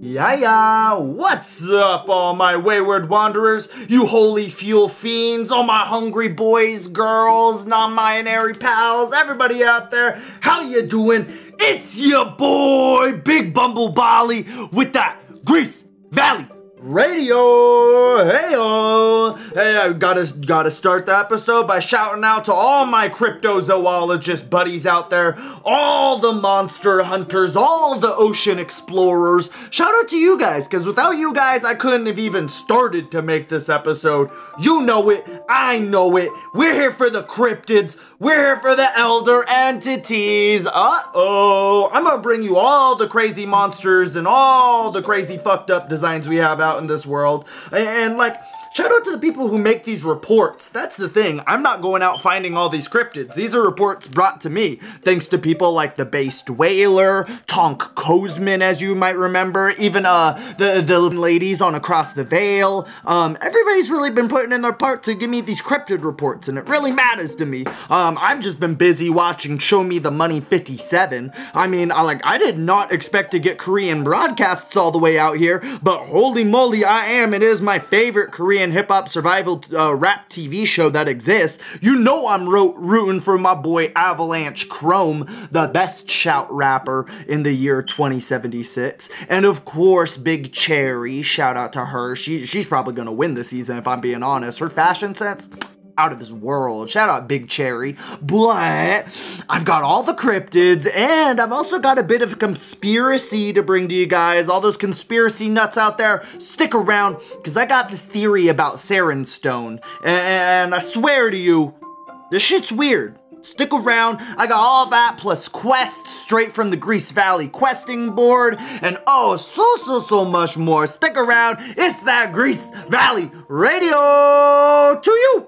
Yeah, what's up all my wayward wanderers, you holy fuel fiends, all my hungry boys, girls, non-binary pals, everybody out there, how you doing? It's your boy, Big Bumble Bali, with that Grease Valley Radio. Hey, I gotta start the episode by shouting out to all my cryptozoologist buddies out there, all the monster hunters, all the ocean explorers. Shout out to you guys, because without you guys, I couldn't have even started to make this episode. You know it, I know it. We're here for the cryptids. We're here for the elder entities. I'm gonna bring you all the crazy monsters and all the crazy fucked up designs we have out in this world. And like, shout out to the people who make these reports. That's the thing. I'm not going out finding all these cryptids. These are reports brought to me thanks to people like the Based Whaler, Tonk Kozman, as you might remember, even the ladies on Across the Veil. Everybody's really been putting in their part to give me these cryptid reports, and it really matters to me. I've just been busy watching Show Me the Money 57. I mean, I did not expect to get Korean broadcasts all the way out here, but holy moly, I am. It is my favorite Korean hip-hop survival rap TV show that exists. You know I'm rooting for my boy Avalanche Chrome, the best shout rapper in the year 2076. And of course, Big Cherry, shout out to her. She's probably gonna win this season if I'm being honest. Her fashion sense, out of this world. Shout out Big Cherry. But I've got all the cryptids, and I've also got a bit of conspiracy to bring to you guys. All those conspiracy nuts out there, stick around, because I got this theory about Sarenstone, and I swear to you, this shit's weird. Stick around, I got all that plus quests straight from the Grease Valley questing board, and oh, so much more. Stick around, it's that Grease Valley Radio to you!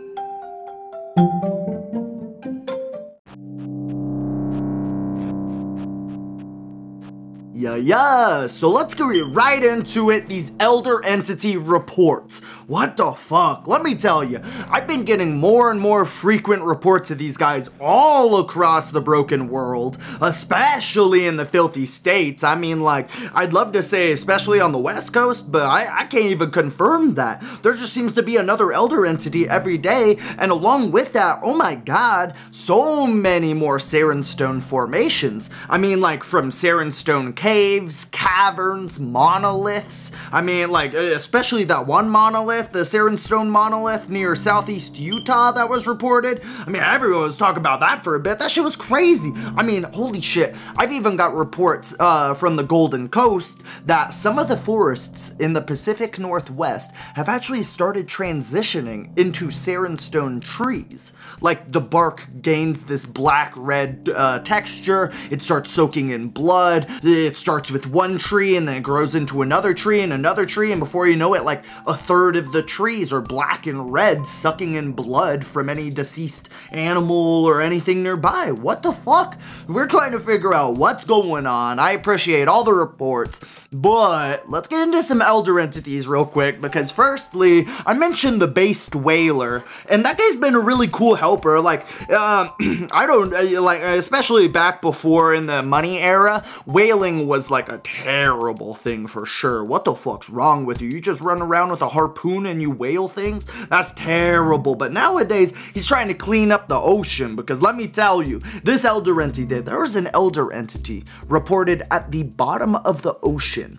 Yeah, so let's get right into it, these elder entity reports. What the fuck? Let me tell you, I've been getting more and more frequent reports of these guys all across the broken world, especially in the filthy states. I mean, like, I'd love to say especially on the West Coast, but I can't even confirm that. There just seems to be another elder entity every day, and along with that, oh my god, so many more Sarenstone formations. I mean, like, from Sarenstone caves, caverns, monoliths. I mean, like, especially that one monolith, the Sarenstone monolith near southeast Utah that was reported. I mean, everyone was talking about that for a bit. That shit was crazy. I mean, holy shit. I've even got reports from the Golden Coast that some of the forests in the Pacific Northwest have actually started transitioning into Sarenstone trees. Like, the bark gains this black-red texture. It starts soaking in blood. It starts with one tree and then it grows into another tree and another tree, and before you know it, like a third of the trees are black and red, sucking in blood from any deceased animal or anything nearby. What the fuck? We're trying to figure out what's going on. I appreciate all the reports, but let's get into some elder entities real quick, because firstly, I mentioned the Based Whaler, and that guy's been a really cool helper. Like, I don't, like, especially back before in the money era, whaling was like a terrible thing for sure. What the fuck's wrong with you? You just run around with a harpoon and you whale things? That's terrible. But nowadays, he's trying to clean up the ocean, because let me tell you, this elder entity, there was an elder entity reported at the bottom of the ocean.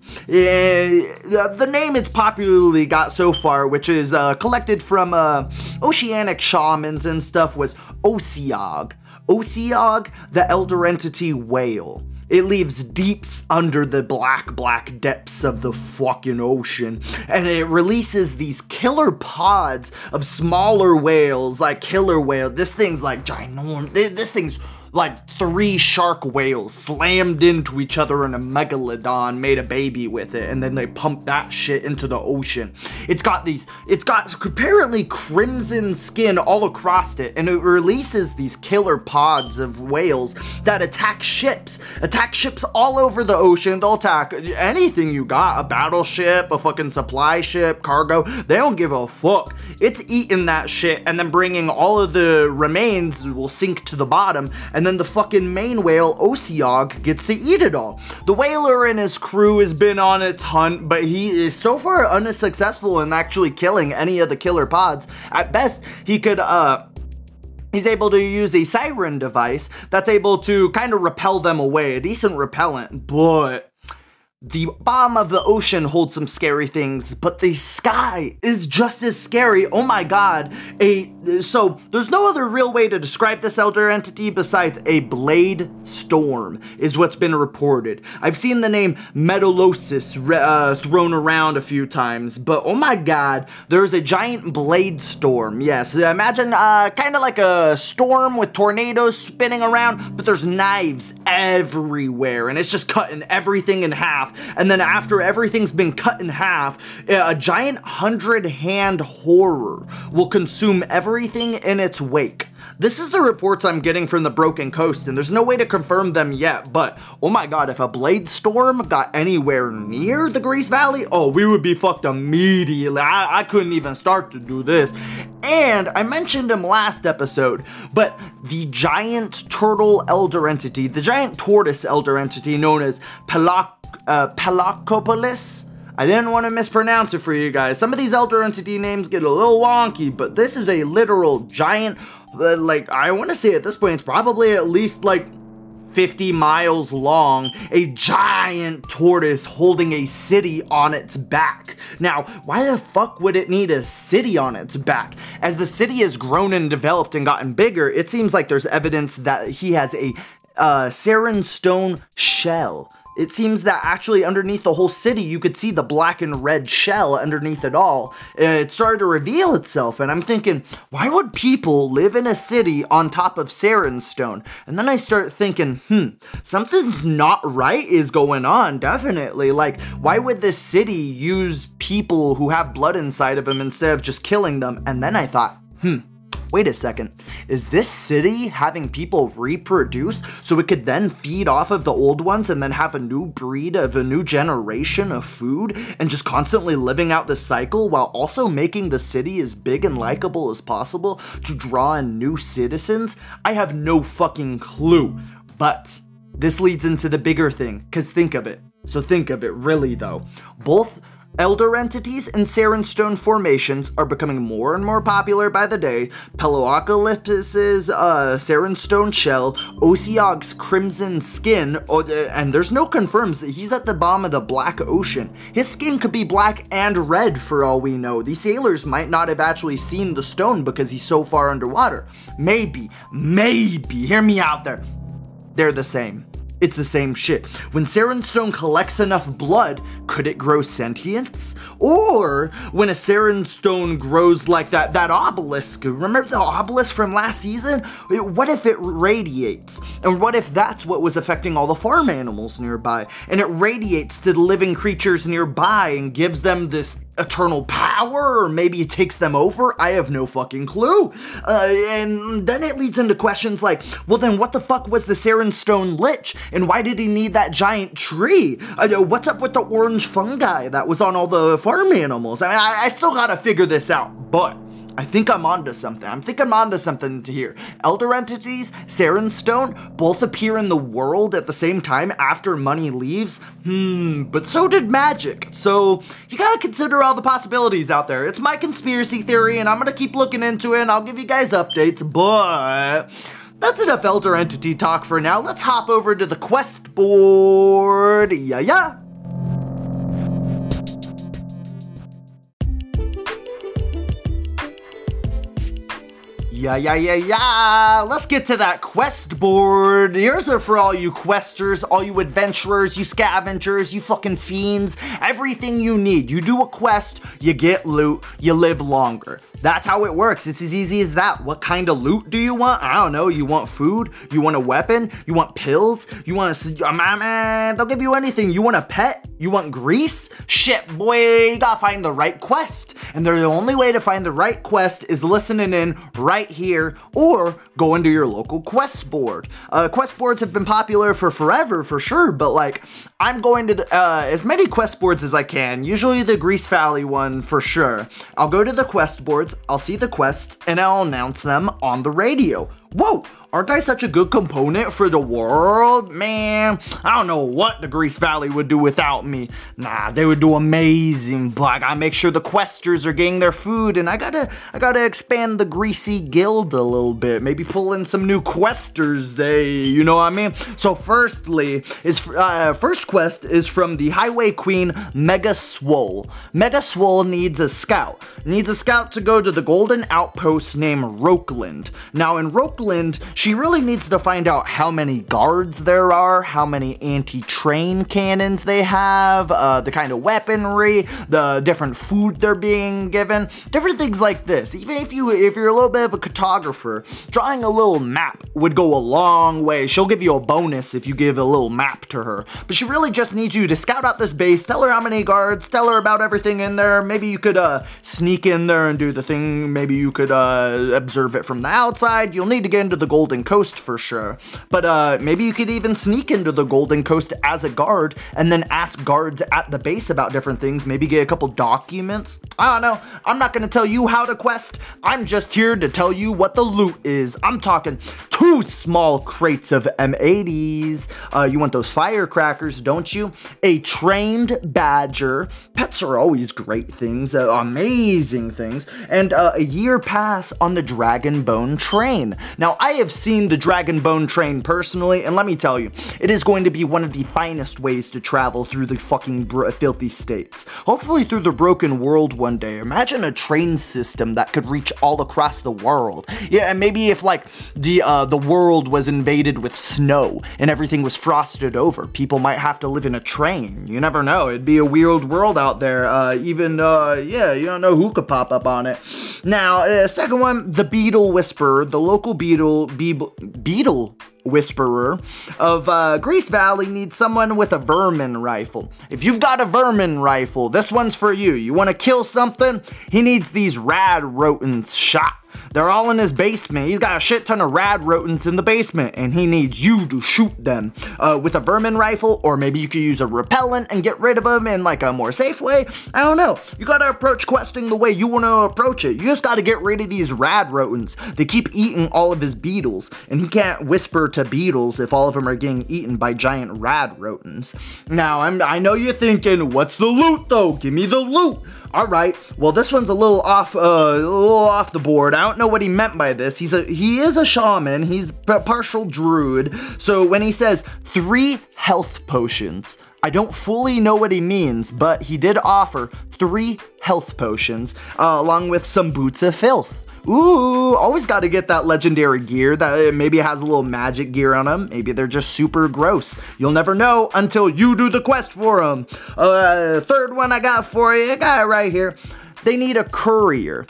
The name it's popularly got so far, which is collected from oceanic shamans and stuff, was Oseog. Oseog, the elder entity whale. It lives deeps under the black depths of the fucking ocean, and it releases these killer pods of smaller whales, like killer whale. This thing's like ginormous. This thing's like 3 shark whales slammed into each other, and a megalodon made a baby with it, and then they pumped that shit into the ocean. It's got apparently crimson skin all across it, and it releases these killer pods of whales that attack ships all over the ocean. They'll attack anything you got, a battleship, a fucking supply ship, cargo. They don't give a fuck. It's eating that shit, and then bringing all of the remains will sink to the bottom, and and then the fucking main whale, Osiog, gets to eat it all. The whaler and his crew has been on its hunt, but he is so far unsuccessful in actually killing any of the killer pods. At best, he's able to use a siren device that's able to kind of repel them away, a decent repellent, but the bottom of the ocean holds some scary things, but the sky is just as scary. Oh my god. So there's no other real way to describe this elder entity besides a blade storm is what's been reported. I've seen the name Medulosis thrown around a few times, but oh my god, there's a giant blade storm. Yes, imagine kind of like a storm with tornadoes spinning around, but there's knives everywhere, and it's just cutting everything in half. And then after everything's been cut in half, a giant 100-hand horror will consume everything in its wake. This is the reports I'm getting from the Broken Coast, and there's no way to confirm them yet, but oh my god, if a blade storm got anywhere near the Grease Valley, oh, we would be fucked immediately. I couldn't even start to do this. And I mentioned him last episode, but the giant turtle elder entity, the giant tortoise elder entity known as Pelacopolis. I didn't want to mispronounce it for you guys. Some of these elder entity names get a little wonky, but this is a literal giant, like, I want to say at this point, it's probably at least like 50 miles long, a giant tortoise holding a city on its back. Now, why the fuck would it need a city on its back? As the city has grown and developed and gotten bigger, it seems like there's evidence that he has a Saren stone shell. It seems that actually underneath the whole city, you could see the black and red shell underneath it all. It started to reveal itself, and I'm thinking, why would people live in a city on top of Saren stone? And then I start thinking, something's not right is going on, definitely. Like, why would this city use people who have blood inside of them instead of just killing them? And then I thought, wait a second, is this city having people reproduce so it could then feed off of the old ones and then have a new breed of a new generation of food and just constantly living out the cycle while also making the city as big and likable as possible to draw in new citizens? I have no fucking clue, but this leads into the bigger thing, because think of it. So think of it really though. Both elder entities and Saren stone formations are becoming more and more popular by the day. Pelacopolis's Saren stone shell, Osiog's crimson skin, and there's no confirms that he's at the bottom of the Black Ocean. His skin could be black and red for all we know. These sailors might not have actually seen the stone because he's so far underwater. Maybe, hear me out there. They're the same. It's the same shit. When Saren stone collects enough blood, could it grow sentience? Or when a Saren stone grows like that obelisk, remember the obelisk from last season? What if it radiates? And what if that's what was affecting all the farm animals nearby? And it radiates to the living creatures nearby and gives them this eternal power, or maybe it takes them over? I have no fucking clue. And then it leads into questions like, well then what the fuck was the Saren stone lich? And why did he need that giant tree? What's up with the orange fungi that was on all the farm animals? I mean, I still gotta figure this out, but I think I'm onto something. I'm thinking I'm onto something to here. Elder entities, Saren stone, both appear in the world at the same time after money leaves. But so did magic. So you gotta consider all the possibilities out there. It's my conspiracy theory, and I'm gonna keep looking into it, and I'll give you guys updates, but that's enough elder entity talk for now. Let's hop over to the quest board. Yeah. Yeah. Let's get to that quest board. Here's it for all you questers, all you adventurers, you scavengers, you fucking fiends, everything you need. You do a quest, you get loot, you live longer. That's how it works. It's as easy as that. What kind of loot do you want? I don't know. You want food? You want a weapon? You want pills? You want they'll give you anything. You want a pet? You want grease? Shit, boy, you gotta find the right quest. And the only way to find the right quest is listening in right here or go into your local quest board. Quest boards have been popular for forever, for sure, but like, I'm going to as many quest boards as I can, usually the Grease Valley one for sure. I'll go to the quest boards, I'll see the quests, and I'll announce them on the radio. Whoa! Aren't I such a good component for the world? Man, I don't know what the Grease Valley would do without me. Nah, they would do amazing, but I gotta make sure the questers are getting their food, and I gotta expand the Greasy Guild a little bit. Maybe pull in some new questers, you know what I mean? So first quest is from the Highway Queen, Mega Swole. Mega Swole needs a scout. Needs a scout to go to the Golden Outpost named Rokeland. Now in Rokeland, she really needs to find out how many guards there are, how many anti-train cannons they have, the kind of weaponry, the different food they're being given, different things like this. Even if you're a little bit of a cartographer, drawing a little map would go a long way. She'll give you a bonus if you give a little map to her. But she really just needs you to scout out this base, tell her how many guards, tell her about everything in there. Maybe you could sneak in there and do the thing. Maybe you could observe it from the outside. You'll need to get into the Golden Coast for sure. But maybe you could even sneak into the Golden Coast as a guard and then ask guards at the base about different things. Maybe get a couple documents. I don't know. I'm not going to tell you how to quest. I'm just here to tell you what the loot is. I'm talking 2 small crates of M80s. You want those firecrackers, don't you? A trained badger. Pets are always great things, amazing things. And a year pass on the Dragonbone train. Now, I have seen the Dragonbone train personally, and let me tell you, it is going to be one of the finest ways to travel through the fucking filthy states. Hopefully through the broken world one day. Imagine a train system that could reach all across the world. Yeah, and maybe if like the world was invaded with snow and everything was frosted over, people might have to live in a train. You never know. It'd be a weird world out there. Yeah, you don't know who could pop up on it. Now, second one, the Beetle Whisperer, the local beetle whisperer of Grease Valley needs someone with a vermin rifle. If you've got a vermin rifle, this one's for you. You want to kill something? He needs these rad rodents shot. They're all in his basement. He's got a shit ton of rad rodents in the basement, and he needs you to shoot them with a vermin rifle, or maybe you could use a repellent and get rid of them in like a more safe way. I don't know. You gotta approach questing the way you want to approach it. You just gotta get rid of these rad rodents. They keep eating all of his beetles, and he can't whisper to beetles if all of them are getting eaten by giant rad rodents. Now, I know you're thinking, what's the loot though? Give me the loot. All right, well, this one's a little off the board. I don't know what he meant by this. He is a shaman. He's a partial druid. So when he says 3 health potions, I don't fully know what he means, but he did offer 3 health potions along with some boots of filth. Ooh, always got to get that legendary gear that maybe has a little magic gear on them. Maybe they're just super gross. You'll never know until you do the quest for them. Third one I got for you, I got it right here. They need a courier.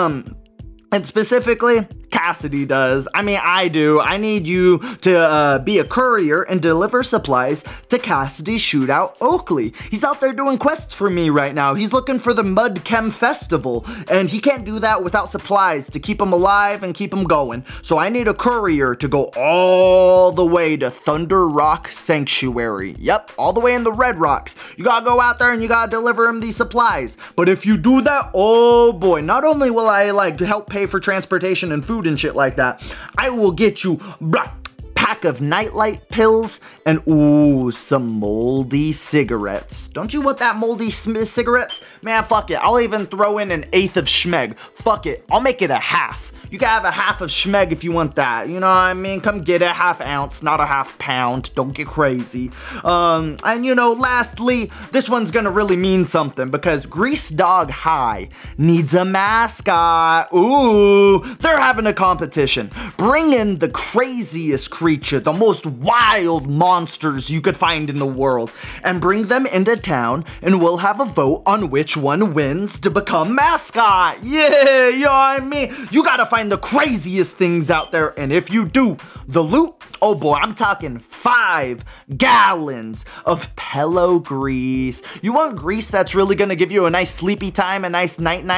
And specifically, Cassidy does. I mean, I do. I need you to be a courier and deliver supplies to Cassidy's shootout Oakley. He's out there doing quests for me right now. He's looking for the Mud Chem Festival, and he can't do that without supplies to keep him alive and keep him going. So I need a courier to go all the way to Thunder Rock Sanctuary. Yep, all the way in the Red Rocks. You gotta go out there and you gotta deliver him these supplies. But if you do that, oh boy, not only will I like help pay for transportation and food and shit like that, I will get you pack of nightlight pills and ooh, some moldy cigarettes. Don't you want that moldy cigarettes? Man, fuck it. I'll even throw in an 1/8 of schmeg. Fuck it. I'll make it a half. You can have a half of schmeg if you want that. You know what I mean? Come get a ½ ounce, not a ½ pound. Don't get crazy. And you know, lastly, this one's gonna really mean something because Grease Dog High needs a mascot. Ooh, they're having a competition. Bring in the craziest creature, the most wild monsters you could find in the world, and bring them into town, and we'll have a vote on which one wins to become mascot. Yeah, you know what I mean? You gotta find the craziest things out there, and if you do, the loot, oh boy, I'm talking 5 gallons of Pello grease. You want grease that's really gonna give you a nice sleepy time, a nice night-night?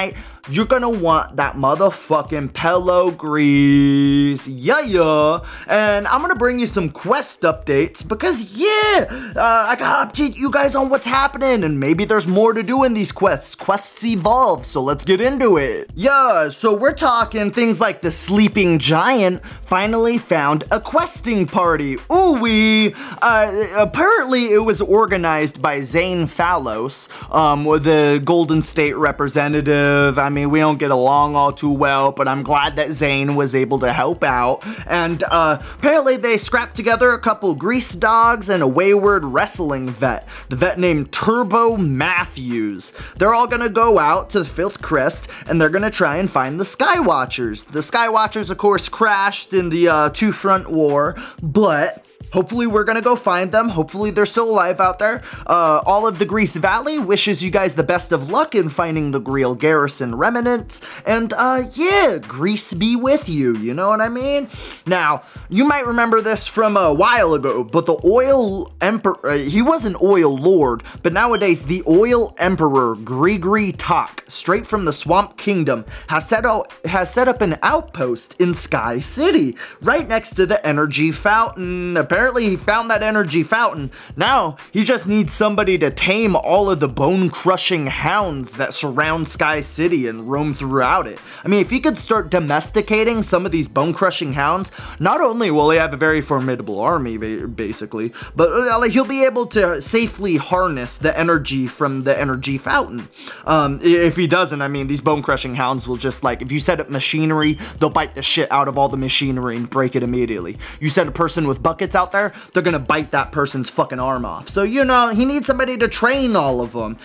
you're gonna want that motherfucking Pelo Grease. Yeah. And I'm gonna bring you some quest updates because, I gotta update you guys on what's happening, and maybe there's more to do in these quests. Quests evolve, so let's get into it. Yeah, so we're talking things like the Sleeping Giant finally found a questing party. Ooh-wee. Apparently it was organized by Zane Phallos, the Golden State representative. I mean, we don't get along all too well, but I'm glad that Zane was able to help out. And apparently they scrapped together a couple grease dogs and a wayward wrestling vet, the vet named Turbo Matthews. They're all gonna go out to the Filth Crest and they're gonna try and find the Skywatchers. The Skywatchers, of course, crashed in the Two-Front War, but hopefully we're gonna go find them. Hopefully they're still alive out there. All of the Grease Valley wishes you guys the best of luck in finding the Greel Garrison remnants. And Grease be with you, you know what I mean? Now, you might remember this from a while ago, but the Oil Emperor, he was an Oil Lord, but nowadays the Oil Emperor Grigri Tak, straight from the Swamp Kingdom, has set up an outpost in Sky City, right next to the Energy Fountain. Apparently he found that energy fountain. Now he just needs somebody to tame all of the bone-crushing hounds that surround Sky City and roam throughout it. I mean, if he could start domesticating some of these bone-crushing hounds, not only will he have a very formidable army, basically, but he'll be able to safely harness the energy from the energy fountain. If he doesn't, I mean, these bone-crushing hounds will just, like, if you set up machinery, they'll bite the shit out of all the machinery and break it immediately. You set a person with buckets out there, they're gonna bite that person's fucking arm off. So, you know, he needs somebody to train all of them.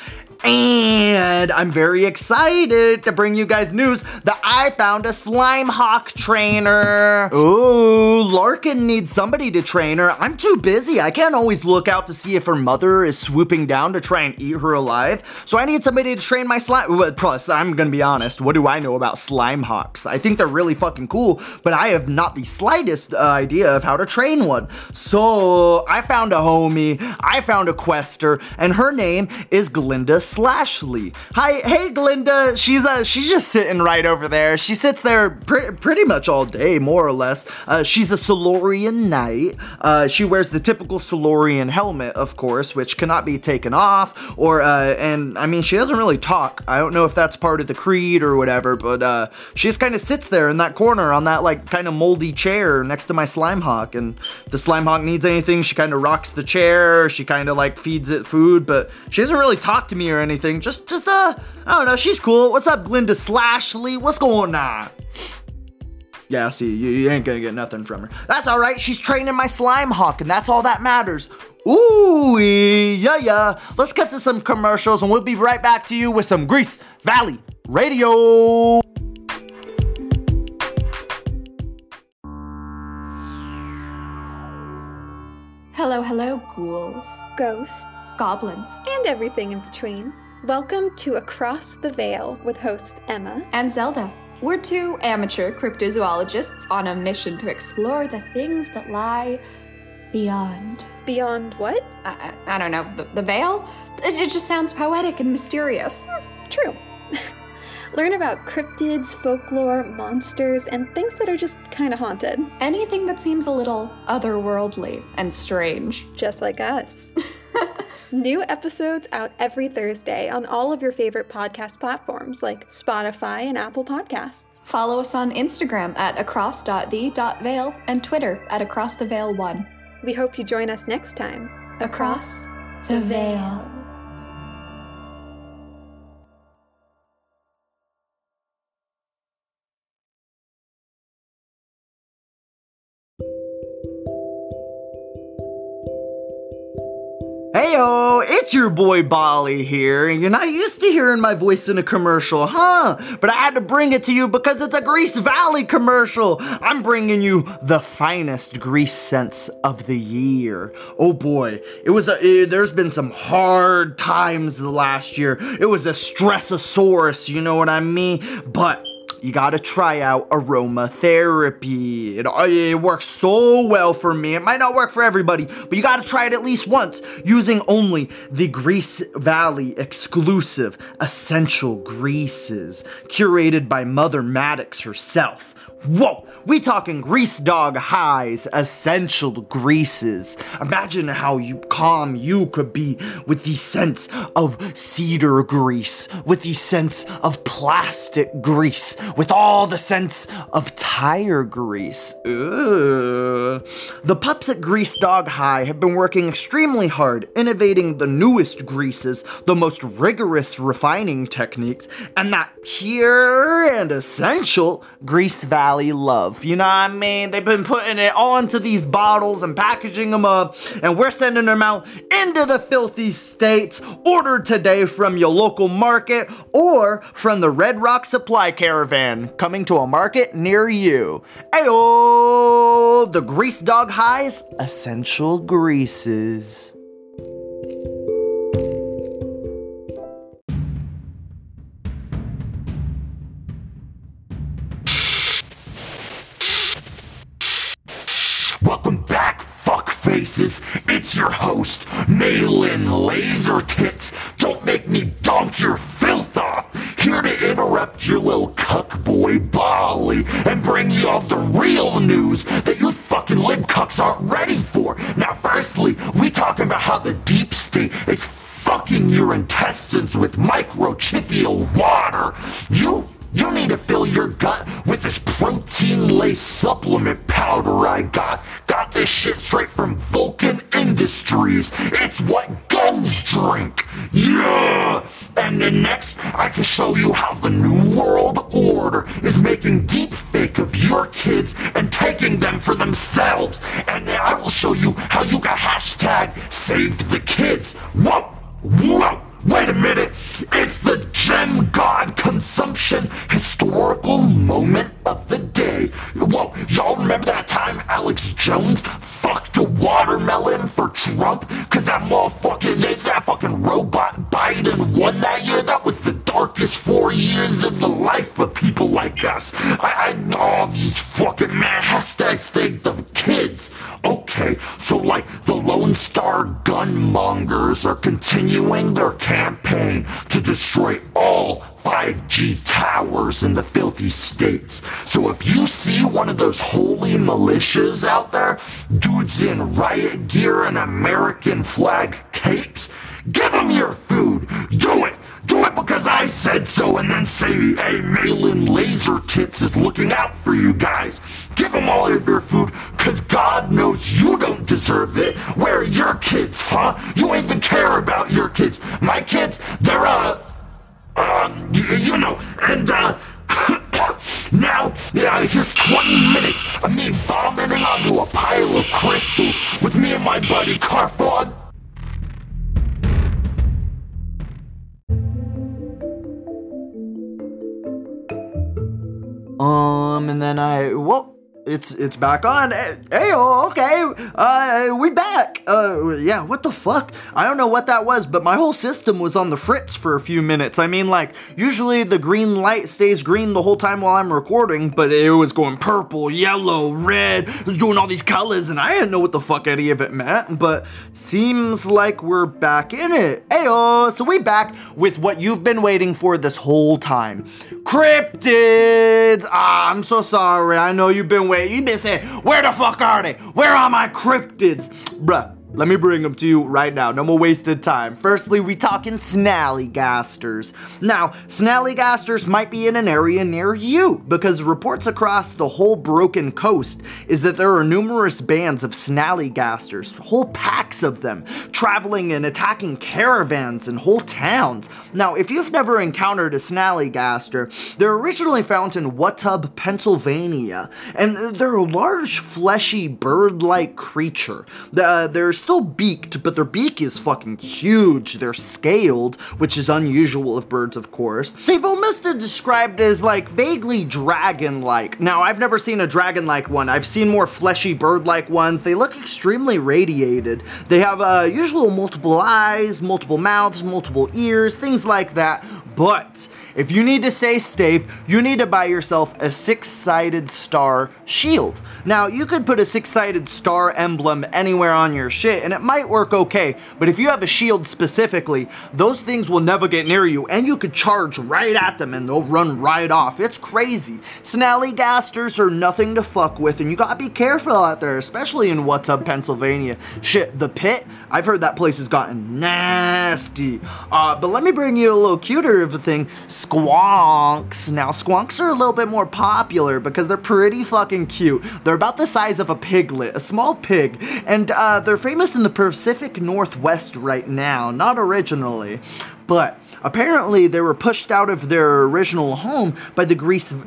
And I'm very excited to bring you guys news that I found a Slimehawk trainer. Ooh, Larkin needs somebody to train her. I'm too busy. I can't always look out to see if her mother is swooping down to try and eat her alive. So I need somebody to train my slime. Plus, I'm gonna be honest, what do I know about Slimehawks? I think they're really fucking cool, but I have not the slightest idea of how to train one. So I found a homie, I found a quester, and her name is Glinda Slashley. Hey Glinda, she's just sitting right over there. She sits there pretty much all day, more or less. She's a Solorian knight. She wears the typical Solorian helmet, of course, which cannot be taken off, and I mean, she doesn't really talk. I don't know if that's part of the creed or whatever, but she just kind of sits there in that corner on that, like, kind of moldy chair next to my Slimehawk, and if the Slimehawk needs anything, she kind of rocks the chair, she kind of, like, feeds it food, but she doesn't really talk to me or anything. Just I don't know, she's cool. What's up, Glinda Slashley? What's going on? Yeah, see, you ain't gonna get nothing from her. That's all right, she's training my Slimehawk, and that's all that matters. Ooh, yeah. Let's cut to some commercials, and we'll be right back to you with some Grease Valley Radio. Hello, ghouls, ghosts, goblins, and everything in between. Welcome to Across the Veil with host Emma and Zelda. We're two amateur cryptozoologists on a mission to explore the things that lie beyond. Beyond what? I don't know, the veil? It just sounds poetic and mysterious. True. Learn about cryptids, folklore, monsters, and things that are just kind of haunted. Anything that seems a little otherworldly and strange. Just like us. New episodes out every Thursday on all of your favorite podcast platforms like Spotify and Apple Podcasts. Follow us on Instagram at across.the.veil and Twitter at acrosstheveil1. We hope you join us next time. Across the Veil. Heyo, it's your boy Bali here. You're not used to hearing my voice in a commercial, huh? But I had to bring it to you because it's a Grease Valley commercial. I'm bringing you the finest grease scents of the year. Oh boy, there's been some hard times the last year. It was a stressasaurus, you know what I mean? But you gotta try out aromatherapy. It works so well for me. It might not work for everybody, but you gotta try it at least once using only the Grease Valley exclusive essential greases curated by Mother Maddox herself. Whoa, we talking Grease Dog High's essential greases. Imagine how calm you could be with the scents of cedar grease, with the scents of plastic grease, with all the scents of tire grease. Ugh. The pups at Grease Dog High have been working extremely hard, innovating the newest greases, the most rigorous refining techniques, and that pure and essential Grease Valley love. You know what I mean? They've been putting it all into these bottles and packaging them up, and we're sending them out into the filthy states. Order today from your local market or from the Red Rock Supply Caravan, coming to a market near you. Ayo! The Grease Dog High's essential greases. Welcome back, fuckfaces. It's your host, Malin Laser Tits. Don't make me donk your filth off. Here to interrupt your little cuck boy Bali and bring you all the real news that you fucking lib cucks aren't ready for. Now, firstly, we talking about how the deep state is fucking your intestines with microchipial water. You need to fill your gut with this protein-laced supplement powder I got. Got this shit straight from Vulcan Industries. It's what guns drink. Yeah! And then next, I can show you how the New World Order is making deep fake of your kids and taking them for themselves. And then I will show you how you got hashtag saved the kids. Whoa! Whoa! Wait a minute, it's the Gem God consumption historical moment of the day. Whoa, y'all remember that time Alex Jones fucked a watermelon for Trump? Cause that fucking robot Biden won that year? That was the darkest 4 years in the life of people like us. These fucking man hashtag save the kids. Okay, so like the Lone Star gunmongers are continuing their campaign to destroy all 5G towers in the filthy states. So if you see one of those holy militias out there, dudes in riot gear and American flag capes, give them your food. Do it. Do it because I said so, and then say, hey, Malin Laser Tits is looking out for you guys. Give them all of your food, because God knows you don't deserve it. Where are your kids, huh? You even care about your kids. My kids, they're, now, here's 20 minutes of me vomiting onto a pile of crystals with me and my buddy Carfog. And then it's back on. Hey, okay, we back. Yeah, what the fuck? I don't know what that was, but my whole system was on the fritz for a few minutes. I mean, like, usually the green light stays green the whole time while I'm recording, but it was going purple, yellow, red. It was doing all these colors, and I didn't know what the fuck any of it meant, but seems like we're back in it. Ayo, so we back with what you've been waiting for this whole time. Cryptids! I'm so sorry. I know you've been waiting. You've been saying, where the fuck are they? Where are my cryptids? Bruh, let me bring them to you right now. No more wasted time. Firstly, we talking snallygasters. Now, snallygasters might be in an area near you because reports across the whole Broken Coast is that there are numerous bands of snallygasters, whole packs of them, traveling and attacking caravans and whole towns. Now, if you've never encountered a snallygaster, they're originally found in Watub, Pennsylvania, and they're a large, fleshy, bird-like creature. They're still beaked, but their beak is fucking huge. They're scaled, which is unusual of birds, of course. They've almost been described as like vaguely dragon-like. Now, I've never seen a dragon-like one. I've seen more fleshy bird-like ones. They look extremely radiated. They have usually multiple eyes, multiple mouths, multiple ears, things like that. But if you need to stay safe, you need to buy yourself a 6-sided star shield. Now, you could put a 6-sided star emblem anywhere on your shit, and it might work okay, but if you have a shield specifically, those things will never get near you, and you could charge right at them, and they'll run right off. It's crazy. Snallygasters are nothing to fuck with, and you gotta be careful out there, especially in What's Up, Pennsylvania. Shit, the Pit, I've heard that place has gotten nasty. But let me bring you a little cuter of a thing, squonks. Now, squonks are a little bit more popular because they're pretty fucking cute. They're about the size of a piglet, a small pig, and they're famous in the Pacific Northwest right now, not originally, but apparently they were pushed out of their original home by the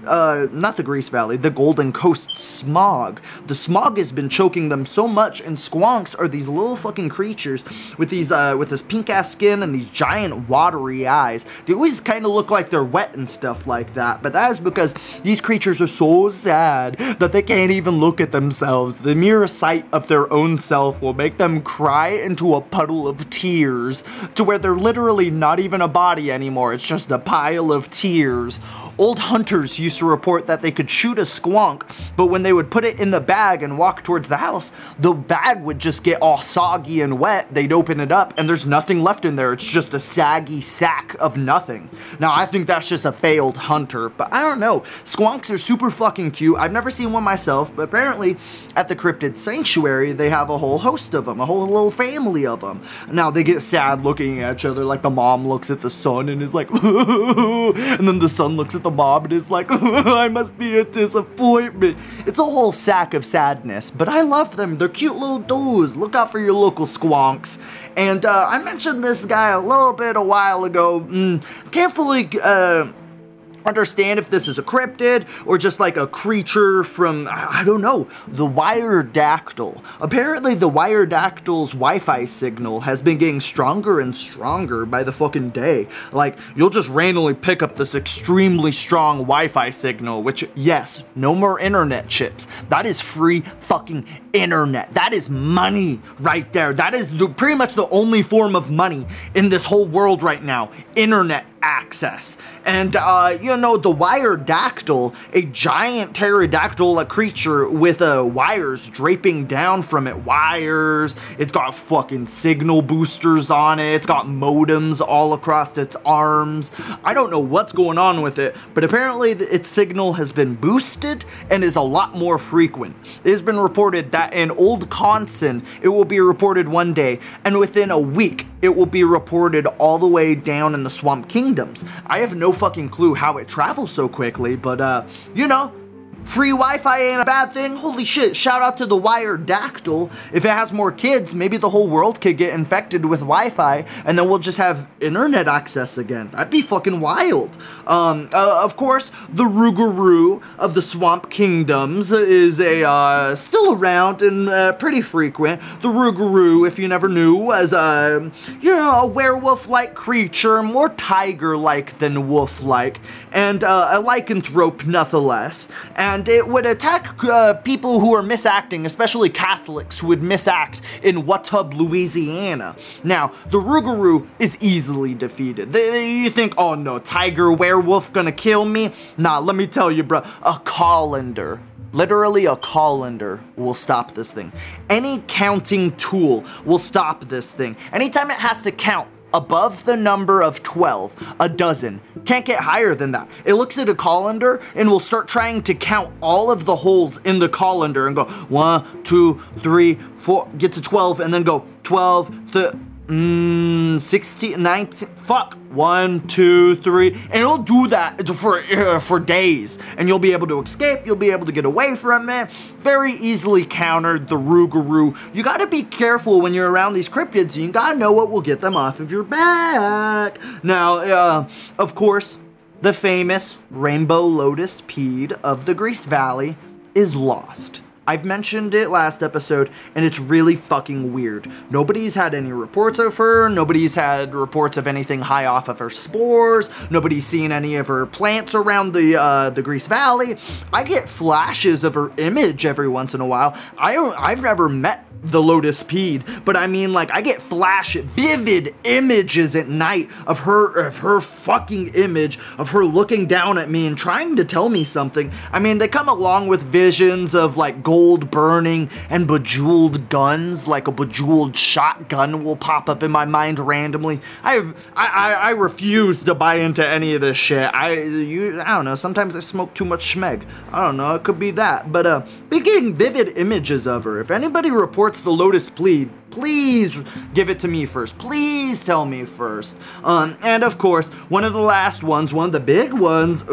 the Golden Coast smog. The smog has been choking them so much, and squonks are these little fucking creatures with these with this pink ass skin and these giant watery eyes. They always kind of look like they're wet and stuff like that, but that is because these creatures are so sad that they can't even look at themselves. The mere sight of their own self will make them cry into a puddle of tears, to where they're literally not even a body anymore, it's just a pile of tears. Old hunters used to report that they could shoot a squonk, but when they would put it in the bag and walk towards the house, the bag would just get all soggy and wet. They'd open it up and there's nothing left in there. It's just a saggy sack of nothing. Now, I think that's just a failed hunter, but I don't know. Squonks are super fucking cute. I've never seen one myself, but apparently at the Cryptid Sanctuary, they have a whole host of them, a whole little family of them. Now, they get sad looking at each other, like the mom looks at the son and is like, and then the son looks at the mom and is like, I must be a disappointment. It's a whole sack of sadness, but I love them. They're cute little dudes. Look out for your local squonks. And I mentioned this guy a little bit a while ago. Can't fully understand if this is a cryptid or just like a creature from, I don't know, the Wiredactyl. Apparently the Wiredactyl's Wi-Fi signal has been getting stronger and stronger by the fucking day. Like, you'll just randomly pick up this extremely strong Wi-Fi signal, which, yes, no more internet chips. That is free fucking internet. That is money right there. That is pretty much the only form of money in this whole world right now. Internet access. And, you know, the Wiredactyl, a giant pterodactyl creature with wires draping down from it. Wires. It's got fucking signal boosters on it. It's got modems all across its arms. I don't know what's going on with it, but apparently its signal has been boosted and is a lot more frequent. It has been reported that in Old Conson, it will be reported one day, and within a week, it will be reported all the way down in the Swamp Kingdoms. I have no fucking clue how it travels so quickly, but, you know, free Wi-Fi ain't a bad thing. Holy shit, shout out to the Wiredactyl. If it has more kids, maybe the whole world could get infected with Wi-Fi, and then we'll just have internet access again. That'd be fucking wild. Of course, the Rougarou of the Swamp Kingdoms is still around and pretty frequent. The Rougarou, if you never knew, was you know, a werewolf-like creature, more tiger-like than wolf-like, and a lycanthrope nonetheless. And it would attack people who are misacting, especially Catholics who would misact in Watub, Louisiana. Now, the Rougarou is easily defeated. You think, oh no, tiger werewolf gonna kill me? Nah, let me tell you, bro, a colander. Literally a colander will stop this thing. Any counting tool will stop this thing. Anytime it has to count above the number of 12, a dozen, can't get higher than that. It looks at a colander and will start trying to count all of the holes in the colander and go 1, 2, 3, 4, get to 12 and then go 12, 16, 19, fuck, 1, 2, 3, and it'll do that for days, and you'll be able to escape, you'll be able to get away from it, very easily countered, the Rougarou. You gotta be careful when you're around these cryptids, you gotta know what will get them off of your back. Now, of course, the famous Rainbow Lotus Pede of the Grease Valley is lost. I've mentioned it last episode, and it's really fucking weird. Nobody's had any reports of her. Nobody's had reports of anything high off of her spores. Nobody's seen any of her plants around the Grease Valley. I get flashes of her image every once in a while. I've never met the Lotus Pede, but I mean, like, I get vivid images at night of her fucking image, of her looking down at me and trying to tell me something. I mean, they come along with visions of, like, gold burning and bejeweled guns, like a bejeweled shotgun will pop up in my mind randomly. I refuse to buy into any of this shit. I don't know, sometimes I smoke too much schmeg. I don't know, it could be that. But, getting vivid images of her. If anybody reports the Lotus Pede, please give it to me first. Please tell me first. And of course, one of the last ones, one of the big ones,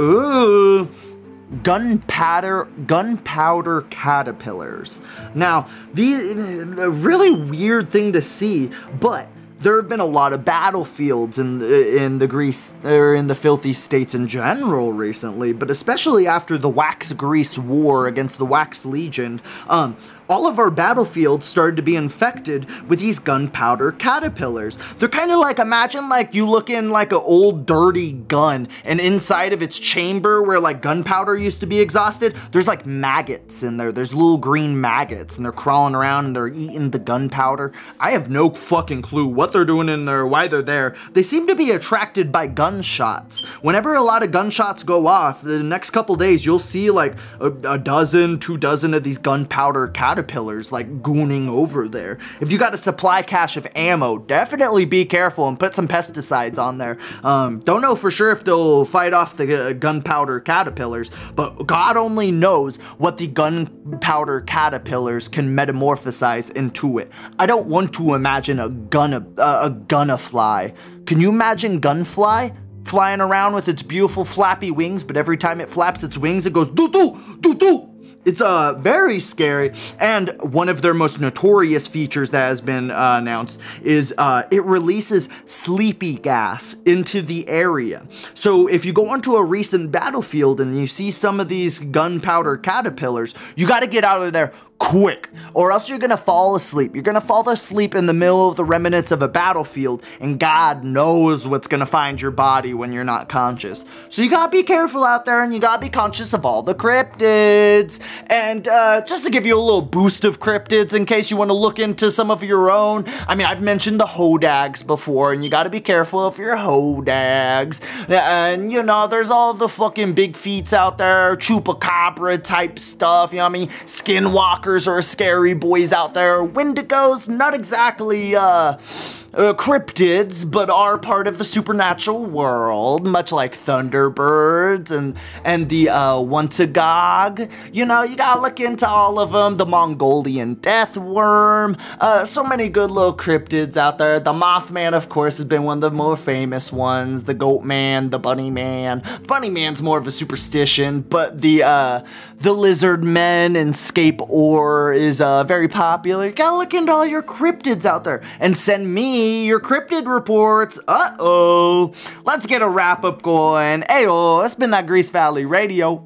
gunpowder caterpillars. Now, a really weird thing to see, but there have been a lot of battlefields in the Grease, or in the Filthy States in general recently, but especially after the Wax Grease War against the Wax Legion, all of our battlefields started to be infected with these gunpowder caterpillars. They're kind of like, imagine like you look in like an old dirty gun, and inside of its chamber where like gunpowder used to be exhausted, there's like maggots in there. There's little green maggots, and they're crawling around and they're eating the gunpowder. I have no fucking clue what they're doing in there, why they're there. They seem to be attracted by gunshots. Whenever a lot of gunshots go off, the next couple days you'll see like a dozen, 2 dozen of these gunpowder caterpillars like gooning over there. If you got a supply cache of ammo, definitely be careful and put some pesticides on there. Don't know for sure if they'll fight off the gunpowder caterpillars, but God only knows what the gunpowder caterpillars can metamorphosize into it. I don't want to imagine a gunfly. Can you imagine gunfly flying around with its beautiful flappy wings, but every time it flaps its wings, it goes doo-doo, doo-doo. It's very scary, and one of their most notorious features that has been announced is it releases sleepy gas into the area. So if you go onto a recent battlefield and you see some of these gunpowder caterpillars, you got to get out of there quick, or else you're gonna fall asleep. You're gonna fall asleep in the middle of the remnants of a battlefield, and God knows what's gonna find your body when you're not conscious. So you gotta be careful out there, and you gotta be conscious of all the cryptids. And just to give you a little boost of cryptids in case you want to look into some of your own, I mean, I've mentioned the hodags before, and you gotta be careful of your hodags. And you know, there's all the fucking big feats out there, chupacabra type stuff, you know what I mean, skinwalkers or scary boys out there. Wendigos, not exactly cryptids, but are part of the supernatural world, much like Thunderbirds and the Wuntagog. You know, you gotta look into all of them. The Mongolian Death Worm, so many good little cryptids out there. The Mothman, of course, has been one of the more famous ones. The Goat Man, the Bunny Man. The Bunny Man's more of a superstition, but the Lizard Men and Scape Ore is very popular. You gotta look into all your cryptids out there and send me your cryptid reports. Uh-oh. Let's get a wrap-up going. Ayo, it's been that Grease Valley Radio.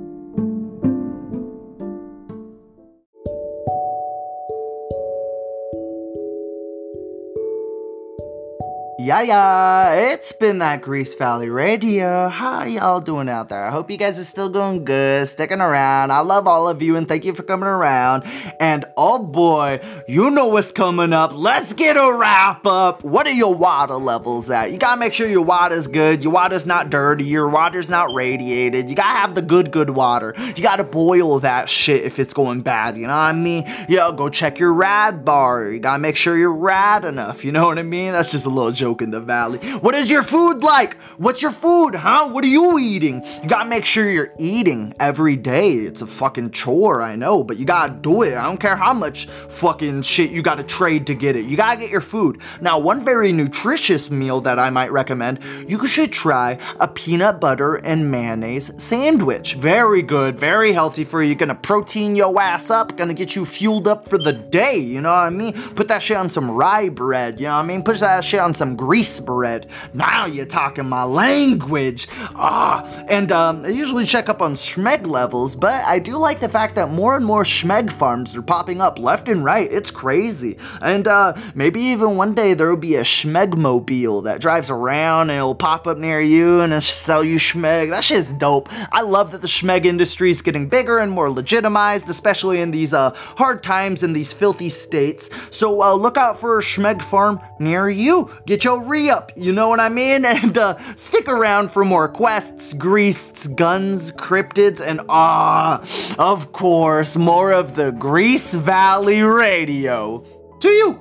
Yeah, it's been that Grease Valley Radio. How are y'all doing out there? I hope you guys are still doing good, sticking around. I love all of you and thank you for coming around. And oh boy, you know what's coming up. Let's get a wrap up. What are your water levels at? You gotta make sure your water's good. Your water's not dirty. Your water's not radiated. You gotta have the good water. You gotta boil that shit if it's going bad, you know what I mean? Yo, go check your rad bar. You gotta make sure you're rad enough, you know what I mean? That's just a little joke in the valley. What is your food like? What's your food, huh? What are you eating? You gotta make sure you're eating every day. It's a fucking chore, I know, but you gotta do it. I don't care how much fucking shit you gotta trade to get it. You gotta get your food. Now, one very nutritious meal that I might recommend, you should try a peanut butter and mayonnaise sandwich. Very good, very healthy for you. Gonna protein your ass up, gonna get you fueled up for the day, you know what I mean? Put that shit on some rye bread, you know what I mean? Put that shit on some green grease bread. Now you're talking my language. And I usually check up on Schmeg levels, but I do like the fact that more and more Schmeg farms are popping up left and right. It's crazy. And maybe even one day there will be a Schmegmobile that drives around and it'll pop up near you and it'll sell you Schmeg. That shit's dope. I love that the Schmeg industry is getting bigger and more legitimized, especially in these hard times in these filthy states. So look out for a Schmeg farm near you. Get your re-up, you know what I mean? And stick around for more quests, greases, guns, cryptids, and of course, more of the Grease Valley Radio. To you!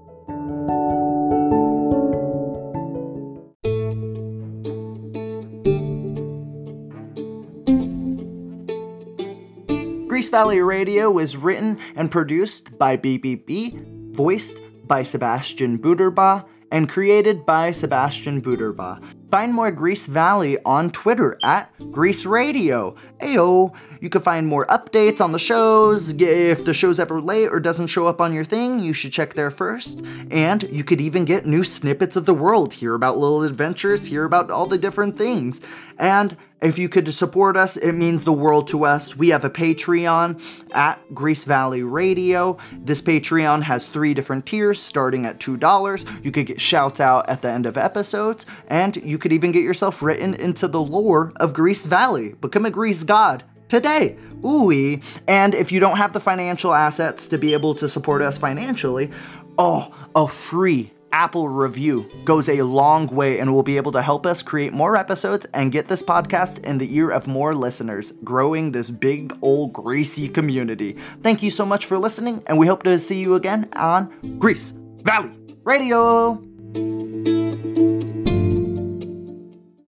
Grease Valley Radio is written and produced by BBB, voiced by Sebastian Buderbaugh, and created by Sebastian Buderbaugh. Find more Grease Valley on Twitter at Grease Radio. Ayo! You can find more updates on the shows. If the show's ever late or doesn't show up on your thing, you should check there first. And you could even get new snippets of the world, hear about little adventures, hear about all the different things. And if you could support us, it means the world to us. We have a Patreon at Grease Valley Radio. This Patreon has 3 different tiers starting at $2. You could get shouts out at the end of episodes, and you could even get yourself written into the lore of Grease Valley. Become a Grease god today. Ooh-wee. And if you don't have the financial assets to be able to support us financially, a free Apple review goes a long way and will be able to help us create more episodes and get this podcast in the ear of more listeners, growing this big old greasy community. Thank you so much for listening, and we hope to see you again on Grease Valley Radio.